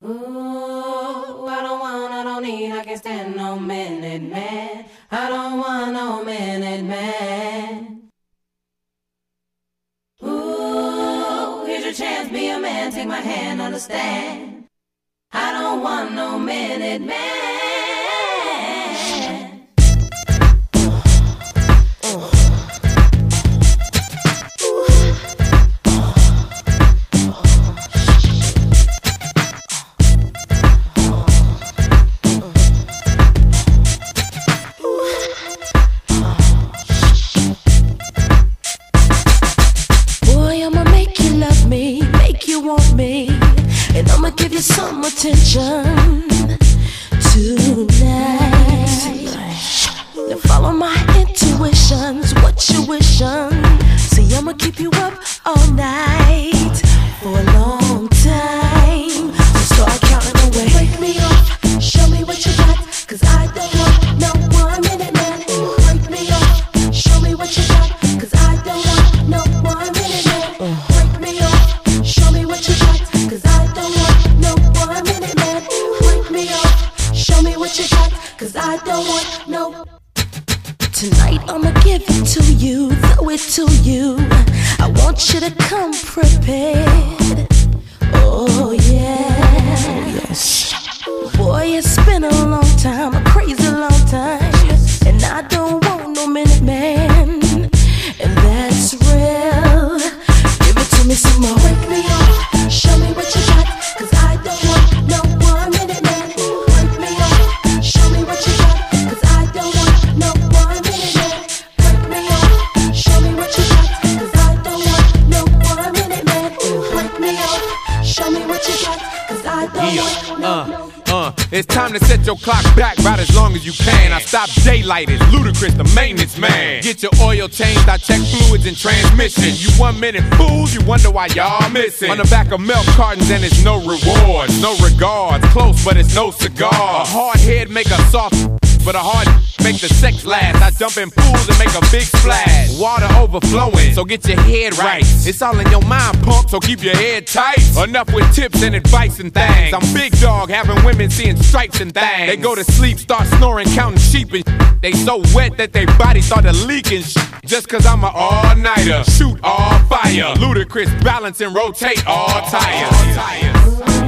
Ooh, I don't want, I don't need, I can't stand no minute man. I don't want no minute man. Ooh, here's your chance, be a man, take my hand, understand. I don't want no minute man. And I'ma give you some attention tonight. Now follow my intuitions, what you wishin'. See, I'ma keep you up all night for a long time. So start counting away. Break me off, show me what you got, cause I don't want no 1 minute man. Break me off, show me what you got, cause I don't want no 1 minute man. Break me off, show me what you got, cause I don't want no 1 minute man. Break me off, show me what you got, cause I don't want no. Tonight I'ma give it to you, throw it to you. I want you to come prepared. Oh yeah, yes. Boy, it's been a long time, a crazy long time, and I don't want no minute man, and that's real. Give it to me some more. Break me off, show me what you got, cause I don't want no 1 minute man. Break me off, show me what you got, cause I don't want no 1 minute man. Break me off, show me what you got, cause I don't want no 1 minute man. Break me off, show me what you got, cause I don't want no. It's time to set your clock back about as long as you can. I stop daylighted, Ludacris, the maintenance man. Get your oil changed, I check fluids and transmission. You 1 minute fools, you wonder why y'all missing. On the back of milk cartons and it's no rewards, no regards. Close but it's no cigar. A hard head make a soft, but a hard make the sex last. I jump in pools and make a big splash. Water overflowing, so get your head right. It's all in your mind, punk, so keep your head tight. Enough with tips and advice and things. I'm big dog, having women seeing stripes and things. They go to sleep, start snoring, counting sheep and they so wet that they body started leaking just cause I'm an all-nighter, shoot all fire. Ludacris, balance and rotate all tires.